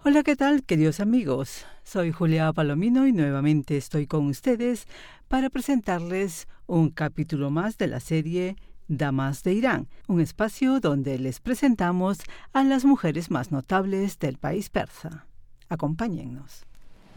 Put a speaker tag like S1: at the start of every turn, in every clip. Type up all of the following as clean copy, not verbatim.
S1: Hola, ¿qué tal, queridos amigos? Soy Julia Palomino y nuevamente estoy con ustedes para presentarles un capítulo más de la serie Damas de Irán, un espacio donde les presentamos a las mujeres más notables del país persa. Acompáñennos.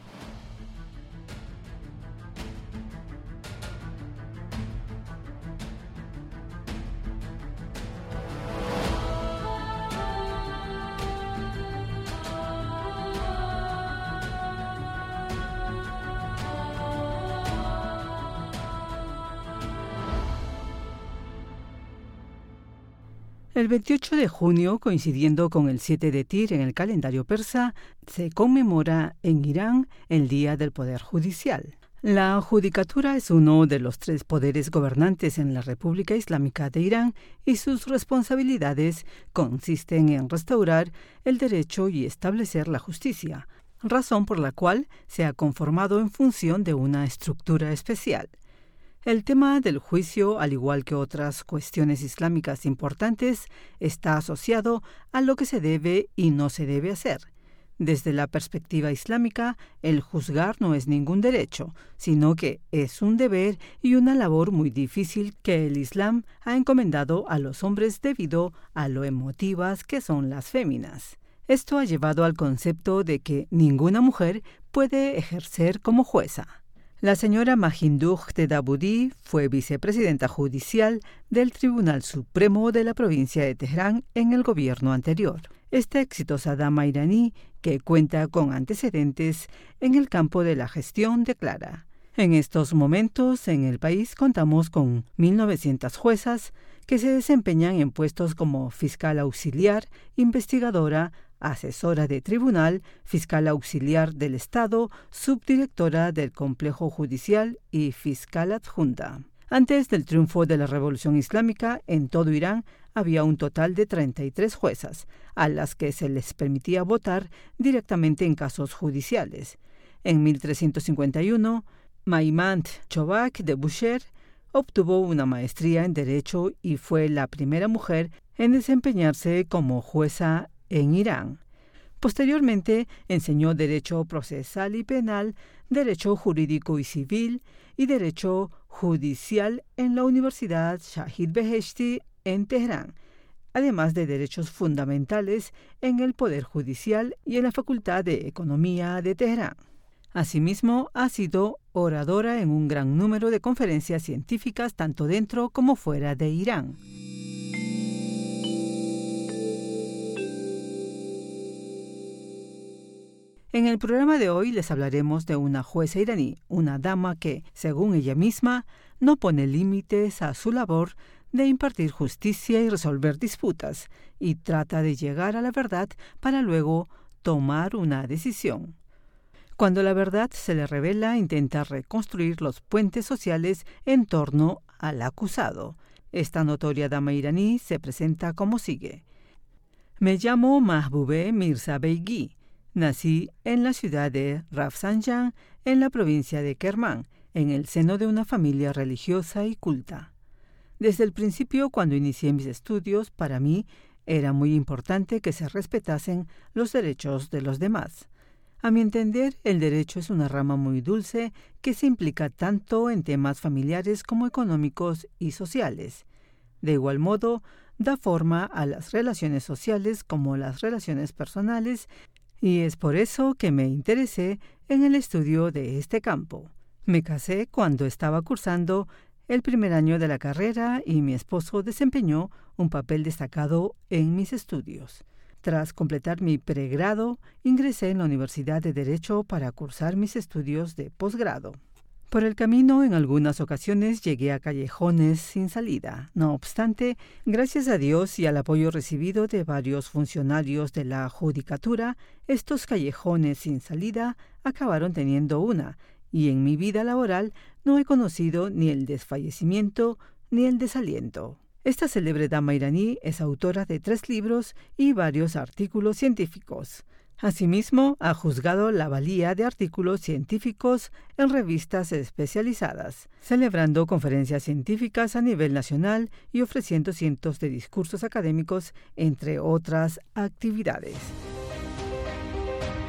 S1: El 28 de junio, coincidiendo con el 7 de Tir en el calendario persa, se conmemora en Irán el Día del Poder Judicial. La judicatura es uno de los 3 poderes gobernantes en la República Islámica de Irán y sus responsabilidades consisten en restaurar el derecho y establecer la justicia, razón por la cual se ha conformado en función de una estructura especial. El tema del juicio, al igual que otras cuestiones islámicas importantes, está asociado a lo que se debe y no se debe hacer. Desde la perspectiva islámica, el juzgar no es ningún derecho, sino que es un deber y una labor muy difícil que el Islam ha encomendado a los hombres debido a lo emotivas que son las féminas. Esto ha llevado al concepto de que ninguna mujer puede ejercer como jueza. La señora Mahinduj Tedabudi fue vicepresidenta judicial del Tribunal Supremo de la provincia de Teherán en el gobierno anterior. Esta exitosa dama iraní, que cuenta con antecedentes en el campo de la gestión, declara: en estos momentos en el país contamos con 1.900 juezas que se desempeñan en puestos como fiscal auxiliar, investigadora, asesora de tribunal, fiscal auxiliar del Estado, subdirectora del complejo judicial y fiscal adjunta. Antes del triunfo de la Revolución Islámica, en todo Irán había un total de 33 juezas, a las que se les permitía votar directamente en casos judiciales. En 1351, Maimand Chobak de Bushehr obtuvo una maestría en Derecho y fue la primera mujer en desempeñarse como jueza en Irán. Posteriormente enseñó Derecho Procesal y Penal, Derecho Jurídico y Civil y Derecho Judicial en la Universidad Shahid Beheshti en Teherán, además de Derechos Fundamentales en el Poder Judicial y en la Facultad de Economía de Teherán. Asimismo, ha sido oradora en un gran número de conferencias científicas tanto dentro como fuera de Irán. En el programa de hoy les hablaremos de una jueza iraní, una dama que, según ella misma, no pone límites a su labor de impartir justicia y resolver disputas, y trata de llegar a la verdad para luego tomar una decisión. Cuando la verdad se le revela, intenta reconstruir los puentes sociales en torno al acusado. Esta notoria dama iraní se presenta como sigue: me llamo Mahbube Mirza Beighi. Nací en la ciudad de Rafsanján, en la provincia de Kermán, en el seno de una familia religiosa y culta. Desde el principio, cuando inicié mis estudios, para mí era muy importante que se respetasen los derechos de los demás. A mi entender, el derecho es una rama muy dulce que se implica tanto en temas familiares como económicos y sociales. De igual modo, da forma a las relaciones sociales como las relaciones personales, y es por eso que me interesé en el estudio de este campo. Me casé cuando estaba cursando el primer año de la carrera y mi esposo desempeñó un papel destacado en mis estudios. Tras completar mi pregrado, ingresé en la Universidad de Derecho para cursar mis estudios de posgrado. Por el camino, en algunas ocasiones llegué a callejones sin salida. No obstante, gracias a Dios y al apoyo recibido de varios funcionarios de la judicatura, estos callejones sin salida acabaron teniendo una, y en mi vida laboral no he conocido ni el desfallecimiento ni el desaliento. Esta célebre dama iraní es autora de 3 libros y varios artículos científicos. Asimismo, ha juzgado la valía de artículos científicos en revistas especializadas, celebrando conferencias científicas a nivel nacional y ofreciendo cientos de discursos académicos, entre otras actividades.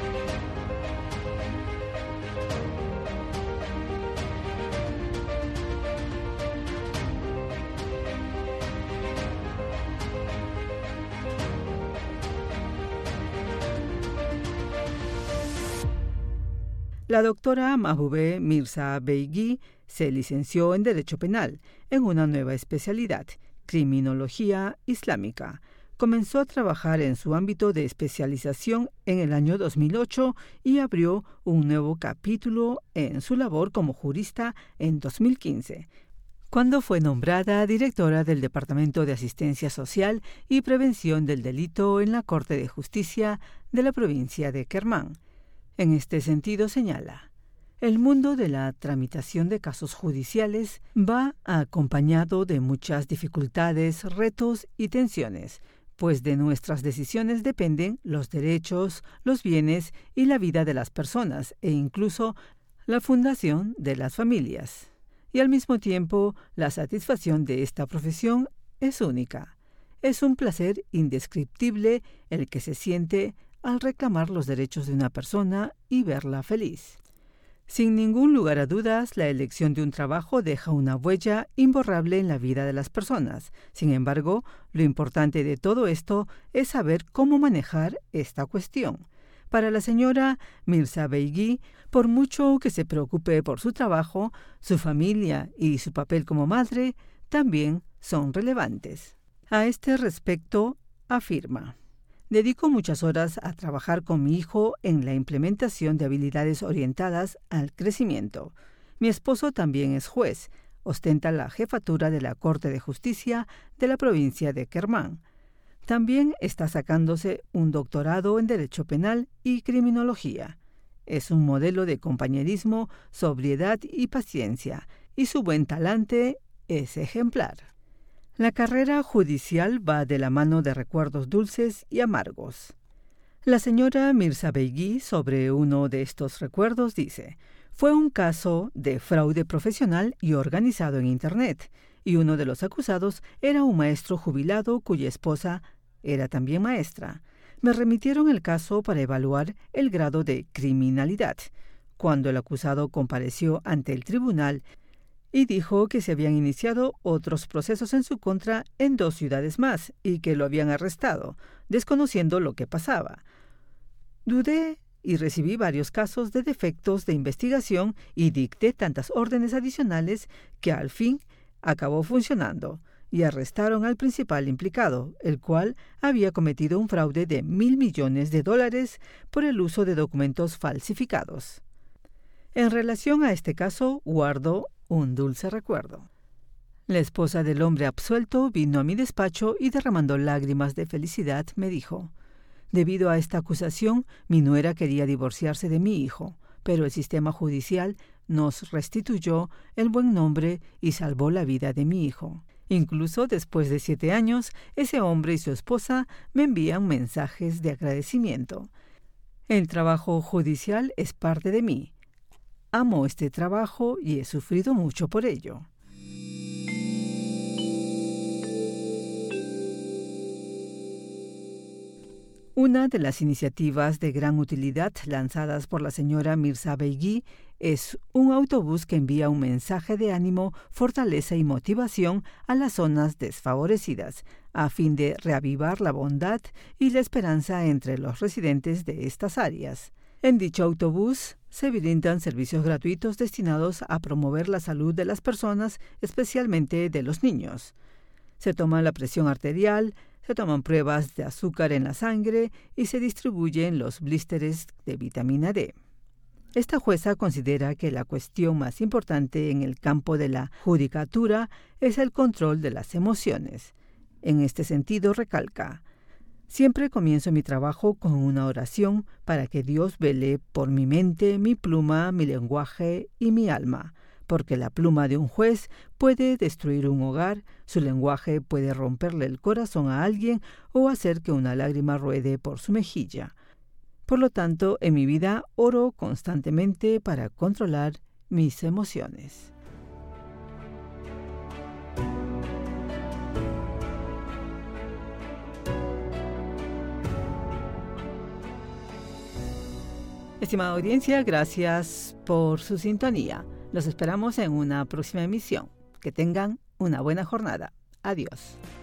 S1: La doctora Mahbube Mirza Beygui se licenció en Derecho Penal en una nueva especialidad, Criminología Islámica. Comenzó a trabajar en su ámbito de especialización en el año 2008 y abrió un nuevo capítulo en su labor como jurista en 2015, cuando fue nombrada directora del Departamento de Asistencia Social y Prevención del Delito en la Corte de Justicia de la provincia de Kermán. En este sentido señala: el mundo de la tramitación de casos judiciales va acompañado de muchas dificultades, retos y tensiones, pues de nuestras decisiones dependen los derechos, los bienes y la vida de las personas e incluso la fundación de las familias. Y al mismo tiempo, la satisfacción de esta profesión es única. Es un placer indescriptible el que se siente al reclamar los derechos de una persona y verla feliz. Sin ningún lugar a dudas, la elección de un trabajo deja una huella imborrable en la vida de las personas. Sin embargo, lo importante de todo esto es saber cómo manejar esta cuestión. Para la señora Mirza Beygui, por mucho que se preocupe por su trabajo, su familia y su papel como madre también son relevantes. A este respecto, afirma: dedico muchas horas a trabajar con mi hijo en la implementación de habilidades orientadas al crecimiento. Mi esposo también es juez, ostenta la jefatura de la Corte de Justicia de la provincia de Kermán. También está sacándose un doctorado en Derecho Penal y Criminología. Es un modelo de compañerismo, sobriedad y paciencia, y su buen talante es ejemplar. La carrera judicial va de la mano de recuerdos dulces y amargos. La señora Mirza Beygui sobre uno de estos recuerdos dice: fue un caso de fraude profesional y organizado en Internet, y uno de los acusados era un maestro jubilado cuya esposa era también maestra. Me remitieron el caso para evaluar el grado de criminalidad. Cuando el acusado compareció ante el tribunal y dijo que se habían iniciado otros procesos en su contra en 2 ciudades más y que lo habían arrestado, desconociendo lo que pasaba. Dudé y recibí varios casos de defectos de investigación y dicté tantas órdenes adicionales que al fin acabó funcionando y arrestaron al principal implicado, el cual había cometido un fraude de $1.000 millones por el uso de documentos falsificados. En relación a este caso, guardo un dulce recuerdo. La esposa del hombre absuelto vino a mi despacho y derramando lágrimas de felicidad me dijo: debido a esta acusación, mi nuera quería divorciarse de mi hijo, pero el sistema judicial nos restituyó el buen nombre y salvó la vida de mi hijo. Incluso después de 7 años, ese hombre y su esposa me envían mensajes de agradecimiento. El trabajo judicial es parte de mí. Amo este trabajo y he sufrido mucho por ello. Una de las iniciativas de gran utilidad lanzadas por la señora Mirza Beygui es un autobús que envía un mensaje de ánimo, fortaleza y motivación a las zonas desfavorecidas, a fin de reavivar la bondad y la esperanza entre los residentes de estas áreas. En dicho autobús se brindan servicios gratuitos destinados a promover la salud de las personas, especialmente de los niños. Se toma la presión arterial, se toman pruebas de azúcar en la sangre y se distribuyen los blísteres de vitamina D. Esta jueza considera que la cuestión más importante en el campo de la judicatura es el control de las emociones. En este sentido, recalca: siempre comienzo mi trabajo con una oración para que Dios vele por mi mente, mi pluma, mi lenguaje y mi alma, porque la pluma de un juez puede destruir un hogar, su lenguaje puede romperle el corazón a alguien o hacer que una lágrima ruede por su mejilla. Por lo tanto, en mi vida oro constantemente para controlar mis emociones. Estimada audiencia, gracias por su sintonía. Los esperamos en una próxima emisión. Que tengan una buena jornada. Adiós.